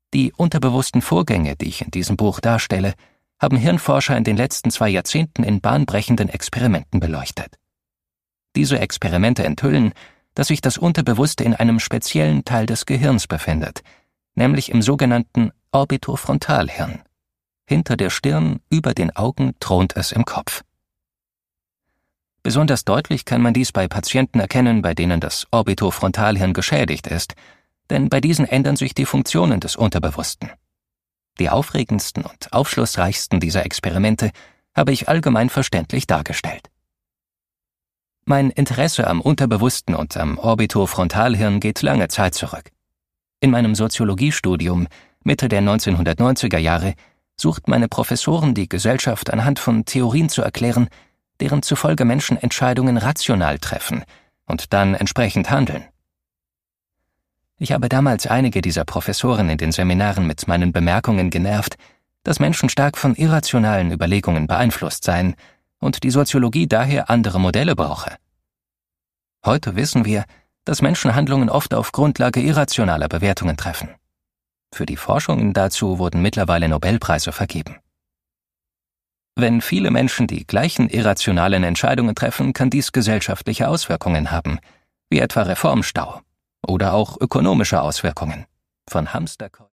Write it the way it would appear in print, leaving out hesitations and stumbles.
Die unterbewussten Vorgänge, die ich in diesem Buch darstelle, haben Hirnforscher in den letzten 2 Jahrzehnten in bahnbrechenden Experimenten beleuchtet. Diese Experimente enthüllen, dass sich das Unterbewusste in einem speziellen Teil des Gehirns befindet, nämlich im sogenannten Orbitofrontalhirn. Hinter der Stirn, über den Augen thront es im Kopf. Besonders deutlich kann man dies bei Patienten erkennen, bei denen das Orbitofrontalhirn geschädigt ist, denn bei diesen ändern sich die Funktionen des Unterbewussten. Die aufregendsten und aufschlussreichsten dieser Experimente habe ich allgemein verständlich dargestellt. Mein Interesse am Unterbewussten und am Orbitofrontalhirn geht lange Zeit zurück. In meinem Soziologiestudium, Mitte der 1990er Jahre, suchten meine Professoren die Gesellschaft anhand von Theorien zu erklären, deren zufolge Menschen Entscheidungen rational treffen und dann entsprechend handeln. Ich habe damals einige dieser Professoren in den Seminaren mit meinen Bemerkungen genervt, dass Menschen stark von irrationalen Überlegungen beeinflusst seien und die Soziologie daher andere Modelle brauche. Heute wissen wir, dass Menschen Handlungen oft auf Grundlage irrationaler Bewertungen treffen. Für die Forschungen dazu wurden mittlerweile Nobelpreise vergeben. Wenn viele Menschen die gleichen irrationalen Entscheidungen treffen, kann dies gesellschaftliche Auswirkungen haben, wie etwa Reformstau oder auch ökonomische Auswirkungen, von Hamsterkäufen